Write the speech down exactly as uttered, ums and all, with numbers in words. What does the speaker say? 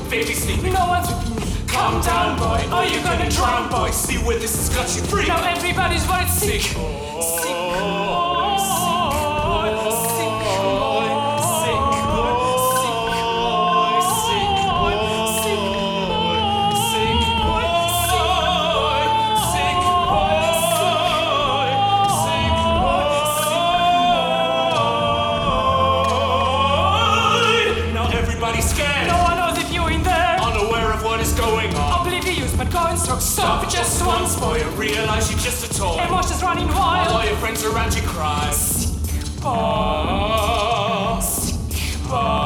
baby sleeping. No one's with me. Calm down, boy, or you're gonna drown, boy. See where this has got you free. Now everybody's worried sick. Sick boy, Sick boy, sick boy, Sick sick boy, sick boy, sick boy, sick boy, sick boy, sick boy, sick boy. Now everybody's scared. No one knows if you're in there. Unaware of what is going on. Oblivious, but going so Stop it just once, boy, and realize you're just a toy. Emotions running wild. All your friends around you cry. Sick Oh, sick boy.